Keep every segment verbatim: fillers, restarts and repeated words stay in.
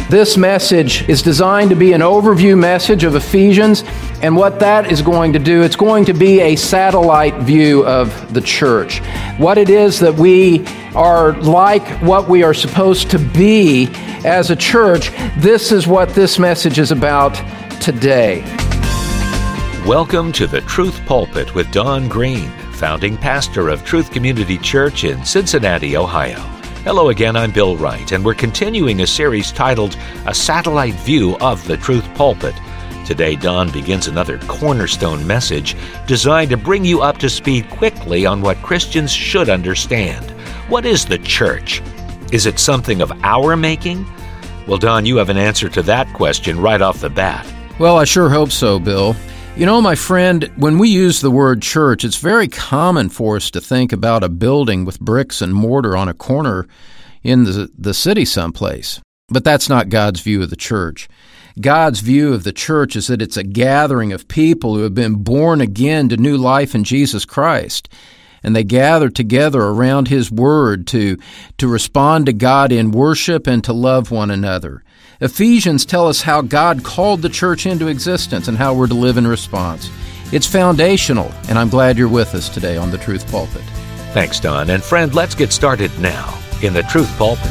This message is designed to be an overview message of Ephesians, and what that is going to do, it's going to be a satellite view of the church. What it is that we are like, what we are supposed to be as a church, this is what this message is about today. Welcome to the Truth Pulpit with Don Green, founding pastor of Truth Community Church in Cincinnati, Ohio. Hello again, I'm Bill Wright, and we're continuing a series titled A Satellite View of the Truth Pulpit. Today, Don begins another cornerstone message designed to bring you up to speed quickly on what Christians should understand. What is the church? Is it something of our making? Well, Don, you have an answer to that question right off the bat. Well, I sure hope so, Bill. You know, my friend, when we use the word church, it's very common for us to think about a building with bricks and mortar on a corner in the, the city someplace. But that's not God's view of the church. God's view of the church is that it's a gathering of people who have been born again to new life in Jesus Christ. And they gather together around His Word to, to respond to God in worship and to love one another. Ephesians tell us how God called the church into existence and how we're to live in response. It's foundational, and I'm glad you're with us today on the Truth Pulpit. Thanks, Don. And friend, let's get started now in the Truth Pulpit.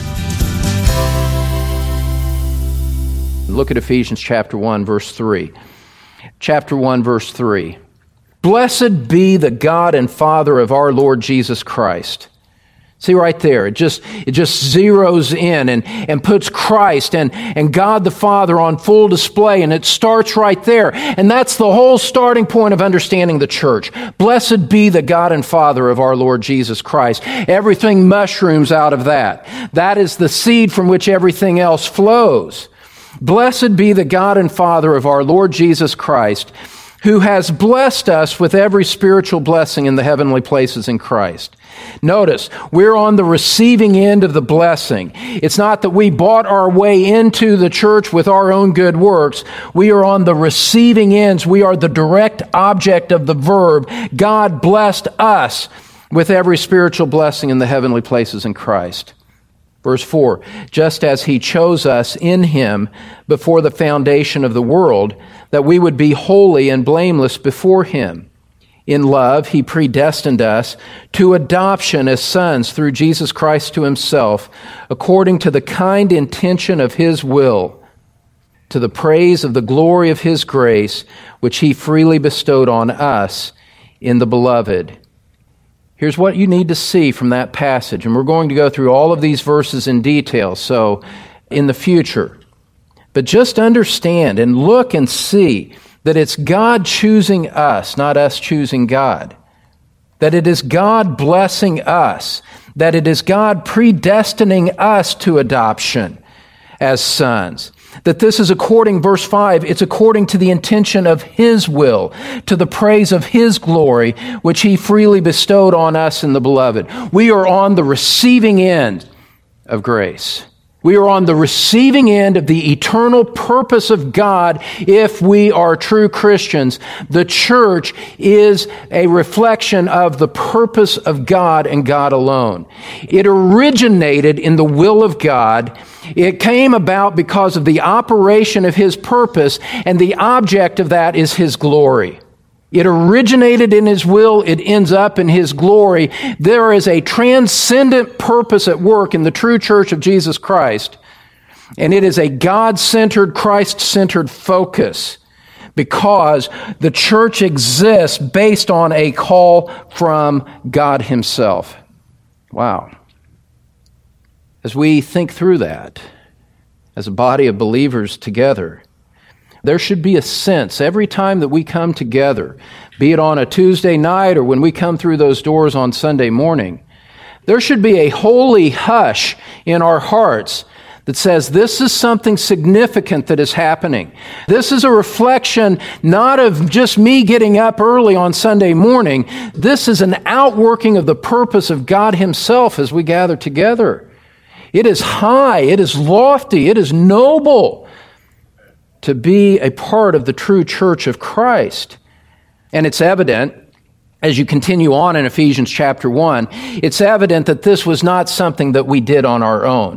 Look at Ephesians chapter one, verse three. Chapter one, verse three. Blessed be the God and Father of our Lord Jesus Christ. See right there, it just it just zeroes in and, and puts Christ and, and God the Father on full display, and it starts right there. And that's the whole starting point of understanding the church. Blessed be the God and Father of our Lord Jesus Christ. Everything mushrooms out of that. That is the seed from which everything else flows. Blessed be the God and Father of our Lord Jesus Christ, who has blessed us with every spiritual blessing in the heavenly places in Christ. Notice, we're on the receiving end of the blessing. It's not that we bought our way into the church with our own good works. We are on the receiving ends. We are the direct object of the verb. God blessed us with every spiritual blessing in the heavenly places in Christ. Verse four, just as He chose us in Him before the foundation of the world, that we would be holy and blameless before Him. In love, He predestined us to adoption as sons through Jesus Christ to Himself, according to the kind intention of His will, to the praise of the glory of His grace, which He freely bestowed on us in the Beloved. Here's what you need to see from that passage, and we're going to go through all of these verses in detail, so in the future. But just understand and look and see that it's God choosing us, not us choosing God. That it is God blessing us. That it is God predestining us to adoption as sons. That this is according, verse five, it's according to the intention of His will, to the praise of His glory, which He freely bestowed on us in the Beloved. We are on the receiving end of grace. We are on the receiving end of the eternal purpose of God if we are true Christians. The church is a reflection of the purpose of God and God alone. It originated in the will of God. It came about because of the operation of His purpose, and the object of that is His glory. It originated in His will. It ends up in His glory. There is a transcendent purpose at work in the true church of Jesus Christ, and it is a God-centered, Christ-centered focus because the church exists based on a call from God Himself. Wow. As we think through that, as a body of believers together, there should be a sense every time that we come together, be it on a Tuesday night or when we come through those doors on Sunday morning, there should be a holy hush in our hearts that says this is something significant that is happening. This is a reflection not of just me getting up early on Sunday morning. This is an outworking of the purpose of God Himself as we gather together. It is high, it is lofty, it is noble to be a part of the true church of Christ. And it's evident, as you continue on in Ephesians chapter one, it's evident that this was not something that we did on our own.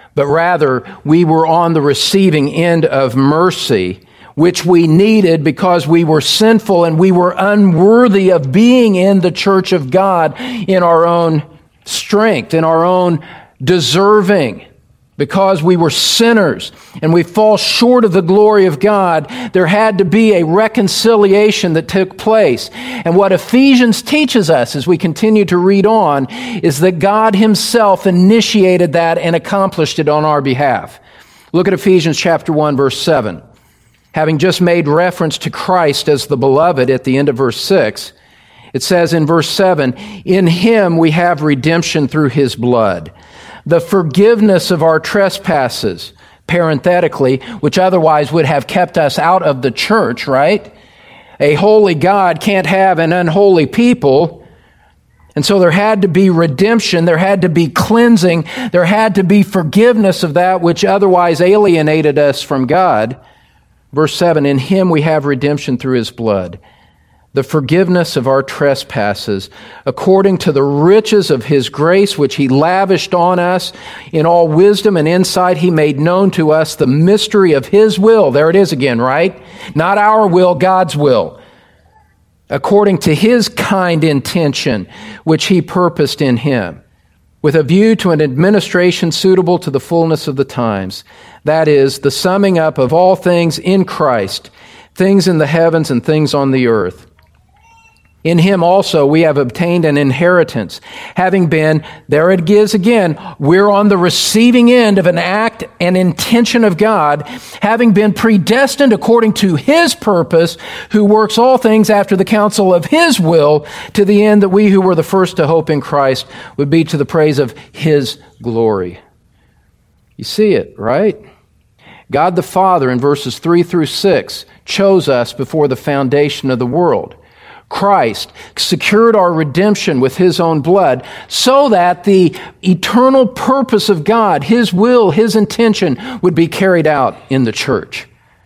but rather we were on the receiving end of mercy, which we needed because we were sinful and we were unworthy of being in the church of God in our own strength, in our own deserving. Because we were sinners and we fall short of the glory of God, there had to be a reconciliation that took place. And what Ephesians teaches us as we continue to read on is that God himself initiated that and accomplished it on our behalf. Look at Ephesians chapter one, verse seven. Having just made reference to Christ as the beloved at the end of verse six, it says in verse seven, "In him we have redemption through his blood, the forgiveness of our trespasses," parenthetically, which otherwise would have kept us out of the church, right? A holy God can't have an unholy people. And so there had to be redemption, there had to be cleansing, there had to be forgiveness of that which otherwise alienated us from God. Verse seven, "In him we have redemption through his blood, the forgiveness of our trespasses, according to the riches of his grace, which he lavished on us in all wisdom and insight. He made known to us the mystery of his will." There it is again, right? Not our will, God's will. "According to his kind intention, which he purposed in him, with a view to an administration suitable to the fullness of the times. That is, the summing up of all things in Christ, things in the heavens and things on the earth. In him also we have obtained an inheritance, having been," there it is again, we're on the receiving end of an act and intention of God, "having been predestined according to his purpose, who works all things after the counsel of his will, to the end that we who were the first to hope in Christ would be to the praise of his glory." You see it, right? God the Father in verses three through six chose us before the foundation of the world. Christ secured our redemption with his own blood so that the eternal purpose of God, his will, his intention would be carried out in the church.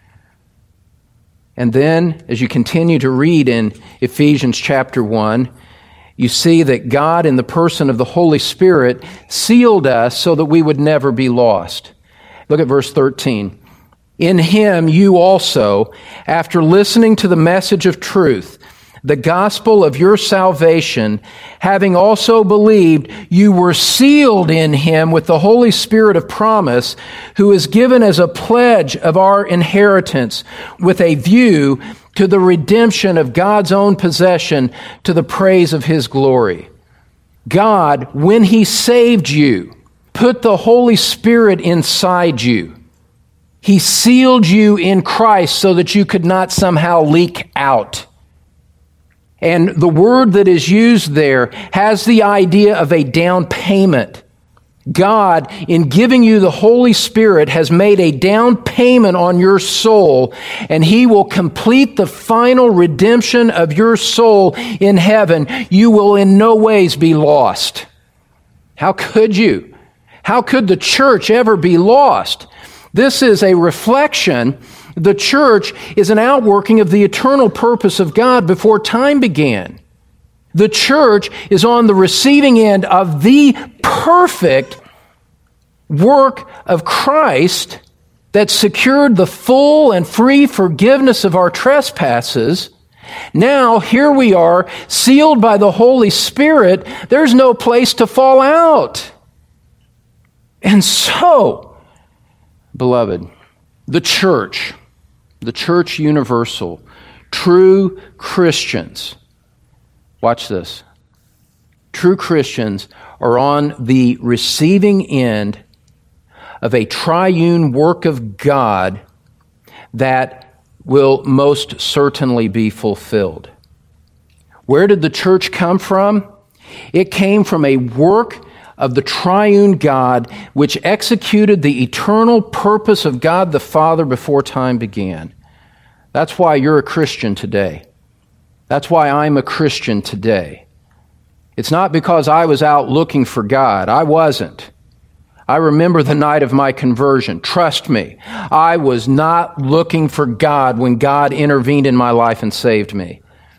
And then, as you continue to read in Ephesians chapter one, you see that God, in the person of the Holy Spirit, sealed us so that we would never be lost. Look at verse thirteen. "In him you also, after listening to the message of truth, the gospel of your salvation, having also believed, you were sealed in him with the Holy Spirit of promise, who is given as a pledge of our inheritance, with a view to the redemption of God's own possession, to the praise of his glory." God, when he saved you, put the Holy Spirit inside you. He sealed you in Christ so that you could not somehow leak out. And the word that is used there has the idea of a down payment. God, in giving you the Holy Spirit, has made a down payment on your soul, and he will complete the final redemption of your soul in heaven. You will in no ways be lost. How could you? How could the church ever be lost? This is a reflection. The church is an outworking of the eternal purpose of God before time began. The church is on the receiving end of the perfect work of Christ that secured the full and free forgiveness of our trespasses. Now, here we are, sealed by the Holy Spirit. There's no place to fall out. And so, beloved, the church, the church universal, true Christians, watch this. True Christians are on the receiving end of a triune work of God that will most certainly be fulfilled. Where did the church come from? It came from a work of the triune God, which executed the eternal purpose of God the Father before time began. That's why you're a Christian today. That's why I'm a Christian today. It's not because I was out looking for God. I wasn't. I remember the night of my conversion. Trust me, I was not looking for God when God intervened in my life and saved me.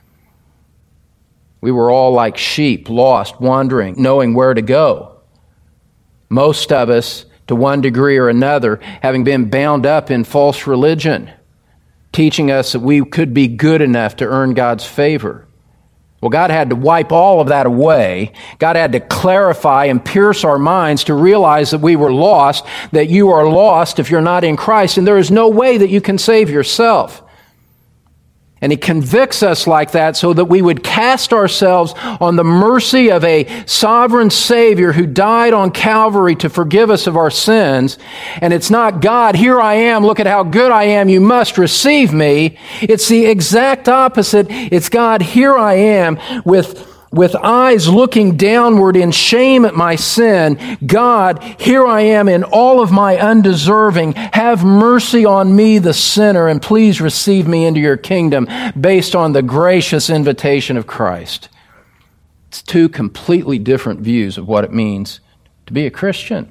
We were all like sheep, lost, wandering, knowing where to go. Most of us to one degree or another, having been bound up in false religion, teaching us that we could be good enough to earn God's favor. Well, God had to wipe all of that away. God had to clarify and pierce our minds to realize that we were lost, that you are lost if you're not in Christ, and there is no way that you can save yourself. And He convicts us like that so that we would cast ourselves on the mercy of a sovereign Savior who died on Calvary to forgive us of our sins. And it's not God, here I am, look at how good I am, you must receive me. It's the exact opposite. It's God, here I am, with With eyes looking downward in shame at my sin. God, here I am in all of my undeserving. Have mercy on me, the sinner, and please receive me into your kingdom based on the gracious invitation of Christ. It's two completely different views of what it means to be a Christian.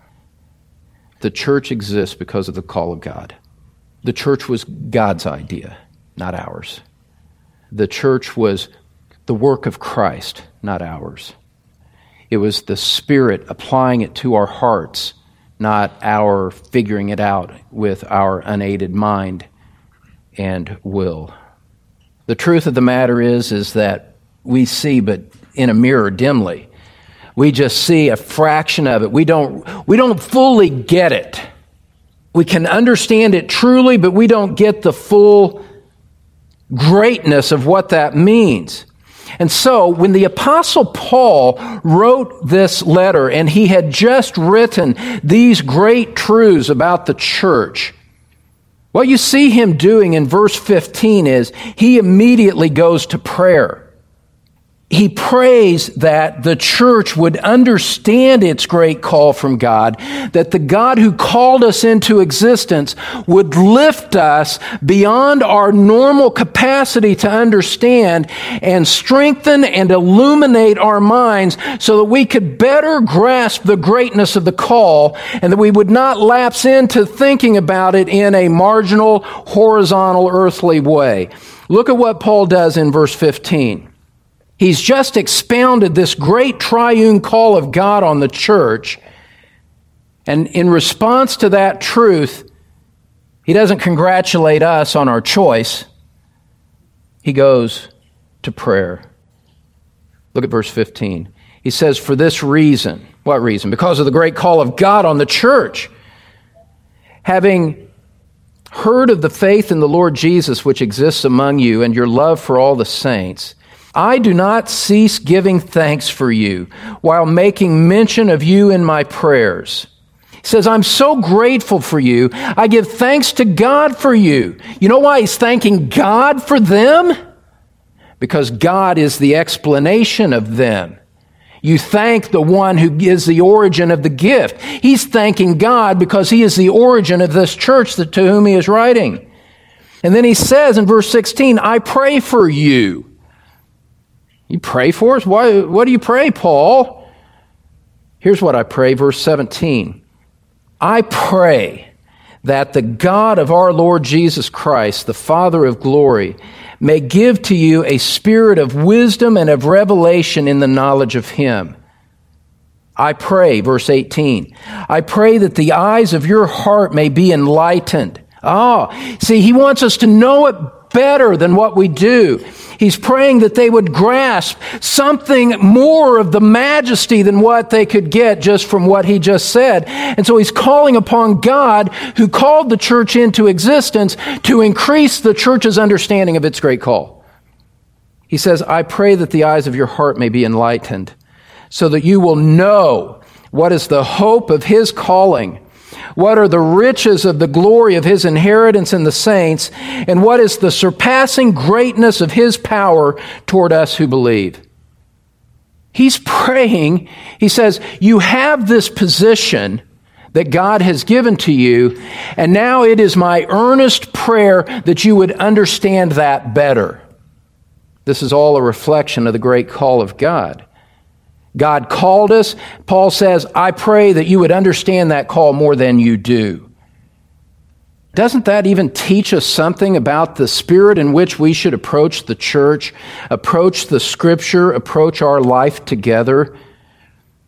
The church exists because of the call of God. The church was God's idea, not ours. The church was the work of Christ, not ours. It was the Spirit applying it to our hearts, not our figuring it out with our unaided mind and will. The truth of the matter is, is that we see but in a mirror dimly. We just see a fraction of it. We don't, we don't fully get it. We can understand it truly, but we don't get the full greatness of what that means. And so, when the Apostle Paul wrote this letter, and he had just written these great truths about the church, what you see him doing in verse fifteen is he immediately goes to prayer. He prays that the church would understand its great call from God, that the God who called us into existence would lift us beyond our normal capacity to understand and strengthen and illuminate our minds so that we could better grasp the greatness of the call and that we would not lapse into thinking about it in a marginal, horizontal, earthly way. Look at what Paul does in verse fifteen. He's just expounded this great triune call of God on the church. And in response to that truth, he doesn't congratulate us on our choice. He goes to prayer. Look at verse fifteen. He says, for this reason. What reason? Because of the great call of God on the church. Having heard of the faith in the Lord Jesus which exists among you and your love for all the saints, I do not cease giving thanks for you while making mention of you in my prayers. He says, I'm so grateful for you. I give thanks to God for you. You know why he's thanking God for them? Because God is the explanation of them. You thank the one who is the origin of the gift. He's thanking God because he is the origin of this church to whom he is writing. And then he says in verse sixteen, I pray for you. You pray for us? Why, what do you pray, Paul? Here's what I pray, verse seventeen. I pray that the God of our Lord Jesus Christ, the Father of glory, may give to you a spirit of wisdom and of revelation in the knowledge of him. I pray, verse eighteen, I pray that the eyes of your heart may be enlightened. Oh, see, he wants us to know it better than what we do. He's praying that they would grasp something more of the majesty than what they could get just from what he just said. And so he's calling upon God, who called the church into existence, to increase the church's understanding of its great call. He says, I pray that the eyes of your heart may be enlightened, so that you will know what is the hope of his calling, what are the riches of the glory of his inheritance in the saints, and what is the surpassing greatness of his power toward us who believe. He's praying. He says, you have this position that God has given to you, and now it is my earnest prayer that you would understand that better. This is all a reflection of the great call of God. God called us. Paul says, I pray that you would understand that call more than you do. Doesn't that even teach us something about the spirit in which we should approach the church, approach the Scripture, approach our life together?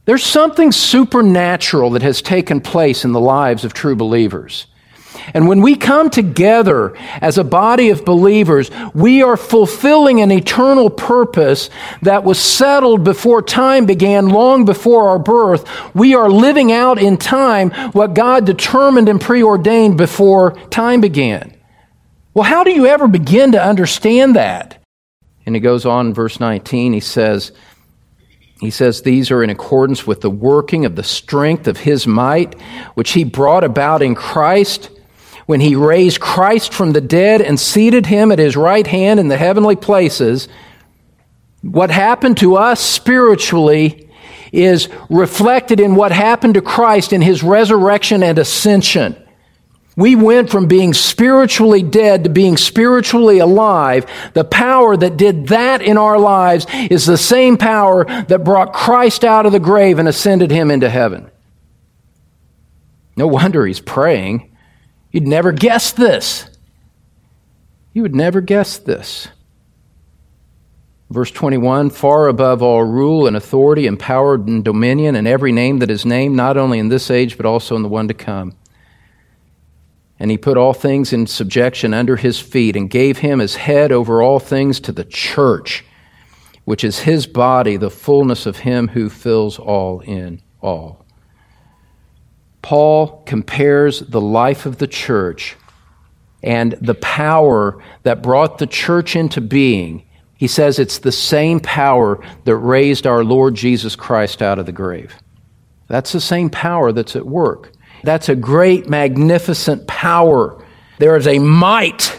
There's something supernatural that has taken place in the lives of true believers. And when we come together as a body of believers, we are fulfilling an eternal purpose that was settled before time began, long before our birth. We are living out in time what God determined and preordained before time began. Well, how do you ever begin to understand that? And he goes on in verse nineteen, he says, He says, these are in accordance with the working of the strength of His might, which He brought about in Christ, when He raised Christ from the dead and seated Him at His right hand in the heavenly places. What happened to us spiritually is reflected in what happened to Christ in His resurrection and ascension. We went from being spiritually dead to being spiritually alive. The power that did that in our lives is the same power that brought Christ out of the grave and ascended Him into heaven. No wonder he's praying. You'd never guess this. You would never guess this. Verse twenty-one, far above all rule and authority and power and dominion and every name that is named, not only in this age but also in the one to come. And He put all things in subjection under His feet and gave Him as head over all things to the church, which is His body, the fullness of Him who fills all in all. Paul compares the life of the church and the power that brought the church into being. He says it's the same power that raised our Lord Jesus Christ out of the grave. That's the same power that's at work. That's a great, magnificent power. There is a might.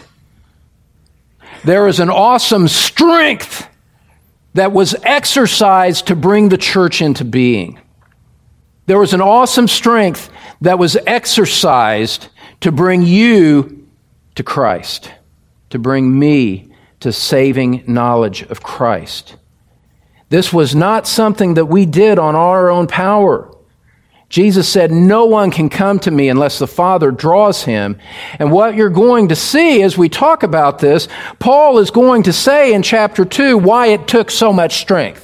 There is an awesome strength that was exercised to bring the church into being. There was an awesome strength that was exercised to bring you to Christ, to bring me to saving knowledge of Christ. This was not something that we did on our own power. Jesus said, no one can come to me unless the Father draws him. And what you're going to see as we talk about this, Paul is going to say in chapter two why it took so much strength.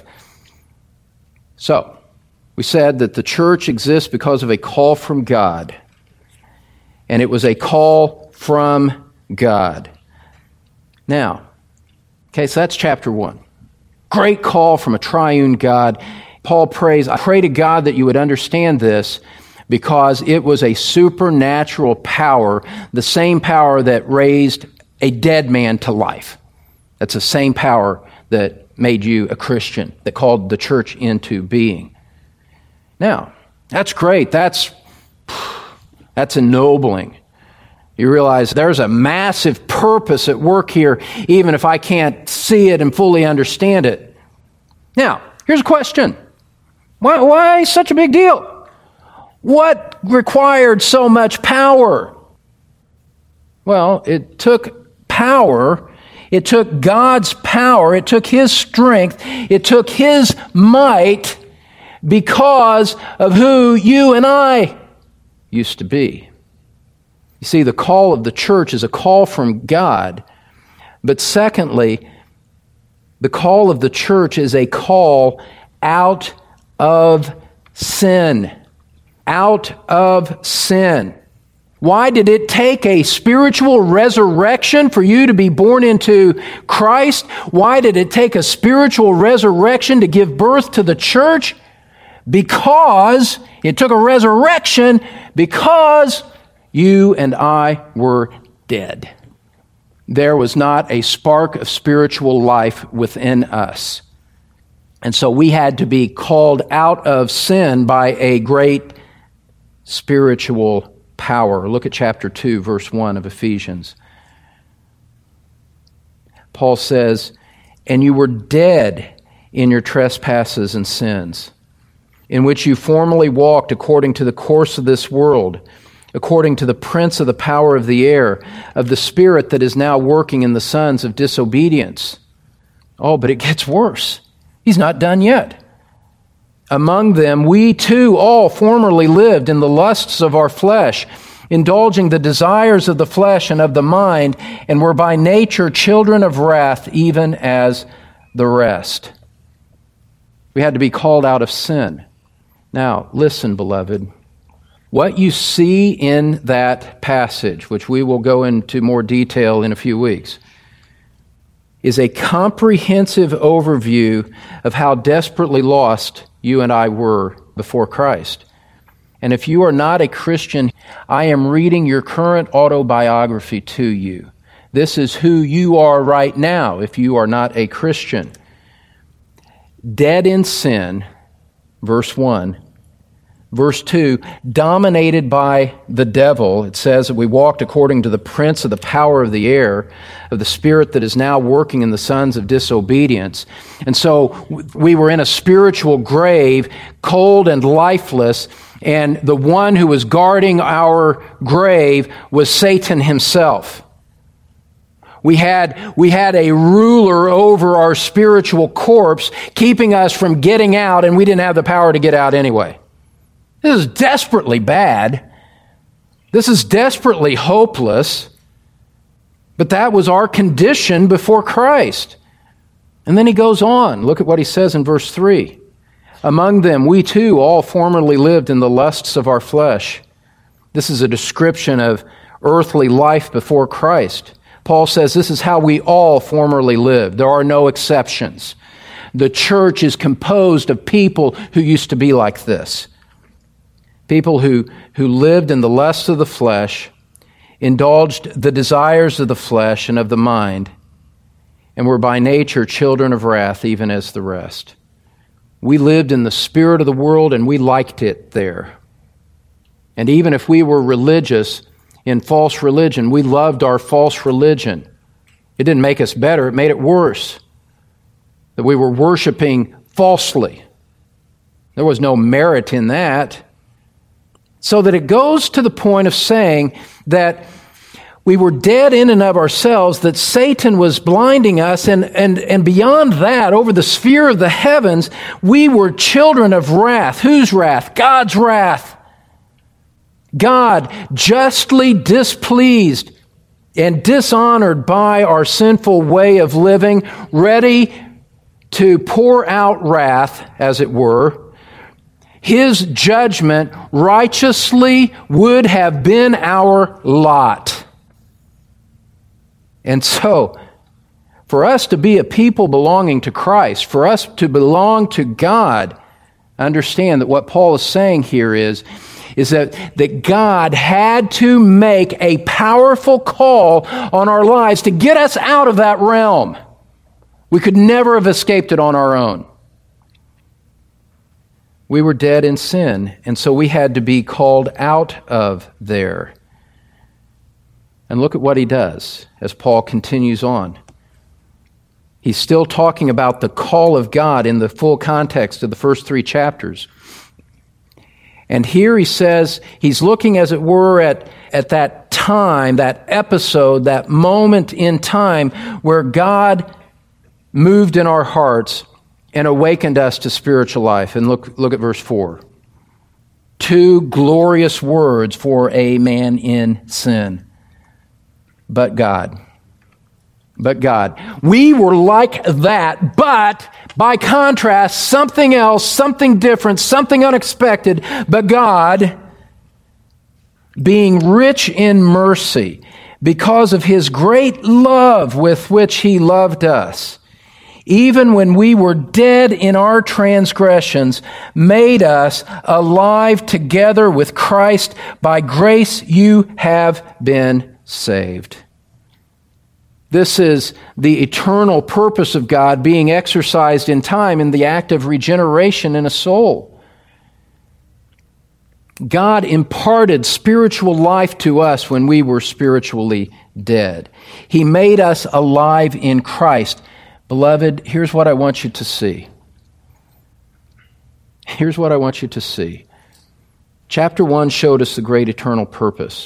So, we said that the church exists because of a call from God. And it was a call from God. Now, okay, so that's chapter one. Great call from a triune God. Paul prays, I pray to God that you would understand this because it was a supernatural power, the same power that raised a dead man to life. That's the same power that made you a Christian, that called the church into being. Now, that's great. That's, that's ennobling. You realize there's a massive purpose at work here, even if I can't see it and fully understand it. Now, here's a question. Why, why such a big deal? What required so much power? Well, it took power. It took God's power. It took His strength. It took His might because of who you and I used to be. You see, the call of the church is a call from God. But secondly, the call of the church is a call out of sin. Out of sin. Why did it take a spiritual resurrection for you to be born into Christ? Why did it take a spiritual resurrection to give birth to the church? Because it took a resurrection because you and I were dead. There was not a spark of spiritual life within us. And so we had to be called out of sin by a great spiritual power. Look at chapter two, verse one of Ephesians. Paul says, and you were dead in your trespasses and sins, in which you formerly walked according to the course of this world, according to the prince of the power of the air, of the spirit that is now working in the sons of disobedience. Oh, but it gets worse. He's not done yet. Among them, we too all formerly lived in the lusts of our flesh, indulging the desires of the flesh and of the mind, and were by nature children of wrath, even as the rest. We had to be called out of sin. Now, listen, beloved. What you see in that passage, which we will go into more detail in a few weeks, is a comprehensive overview of how desperately lost you and I were before Christ. And if you are not a Christian, I am reading your current autobiography to you. This is who you are right now if you are not a Christian. Dead in sin, verse one. Verse two, dominated by the devil. It says that we walked according to the prince of the power of the air, of the spirit that is now working in the sons of disobedience. And so we were in a spiritual grave, cold and lifeless, and the one who was guarding our grave was Satan himself. We had, we had a ruler over our spiritual corpse, keeping us from getting out, and we didn't have the power to get out anyway. This is desperately bad. This is desperately hopeless. But that was our condition before Christ. And then he goes on. Look at what he says in verse three. Among them, we too all formerly lived in the lusts of our flesh. This is a description of earthly life before Christ. Paul says this is how we all formerly lived. There are no exceptions. The church is composed of people who used to be like this. People who, who lived in the lusts of the flesh, indulged the desires of the flesh and of the mind, and were by nature children of wrath, even as the rest. We lived in the spirit of the world, and we liked it there. And even if we were religious in false religion, we loved our false religion. It didn't make us better, it made it worse. That we were worshiping falsely. There was no merit in that. So that it goes to the point of saying that we were dead in and of ourselves, that Satan was blinding us, and, and, and beyond that, over the sphere of the heavens, we were children of wrath. Whose wrath? God's wrath. God, justly displeased and dishonored by our sinful way of living, ready to pour out wrath, as it were. His judgment righteously would have been our lot. And so, for us to be a people belonging to Christ, for us to belong to God, understand that what Paul is saying here is, is that, that God had to make a powerful call on our lives to get us out of that realm. We could never have escaped it on our own. We were dead in sin, and so we had to be called out of there. And look at what he does as Paul continues on. He's still talking about the call of God in the full context of the first three chapters. And here he says, he's looking, as it were, at, at that time, that episode, that moment in time where God moved in our hearts and awakened us to spiritual life. And look, look at verse four. Two glorious words for a man in sin. But God. But God. We were like that, but by contrast, something else, something different, something unexpected. But God, being rich in mercy, because of His great love with which He loved us, even when we were dead in our transgressions, made us alive together with Christ. By grace you have been saved. This is the eternal purpose of God being exercised in time in the act of regeneration in a soul. God imparted spiritual life to us when we were spiritually dead. He made us alive in Christ. Beloved, here's what I want you to see. Here's what I want you to see. Chapter one showed us the great eternal purpose.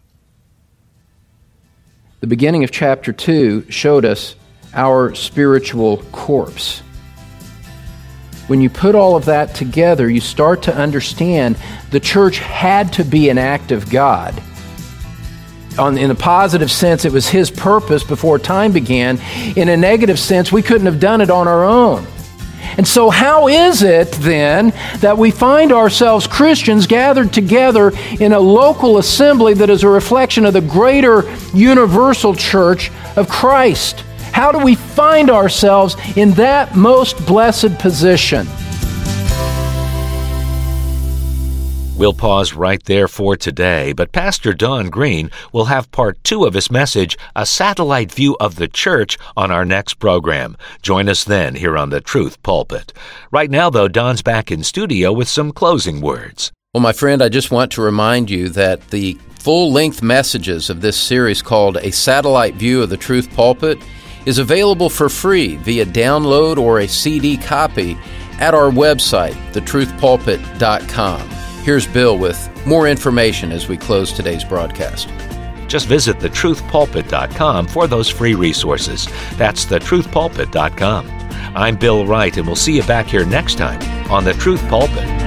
The beginning of chapter two showed us our spiritual corpse. When you put all of that together, you start to understand the church had to be an act of God. On, in a positive sense, it was His purpose before time began. In a negative sense, we couldn't have done it on our own. And so how is it then that we find ourselves Christians gathered together in a local assembly that is a reflection of the greater universal church of Christ? How do we find ourselves in that most blessed position? We'll pause right there for today, but Pastor Don Green will have part two of his message, A Satellite View of the Church, on our next program. Join us then here on the Truth Pulpit. Right now, though, Don's back in studio with some closing words. Well, my friend, I just want to remind you that the full-length messages of this series called A Satellite View of the Truth Pulpit is available for free via download or a C D copy at our website, the truth pulpit dot com. Here's Bill with more information as we close today's broadcast. Just visit the truth pulpit dot com for those free resources. That's the truth pulpit dot com. I'm Bill Wright, and we'll see you back here next time on The Truth Pulpit.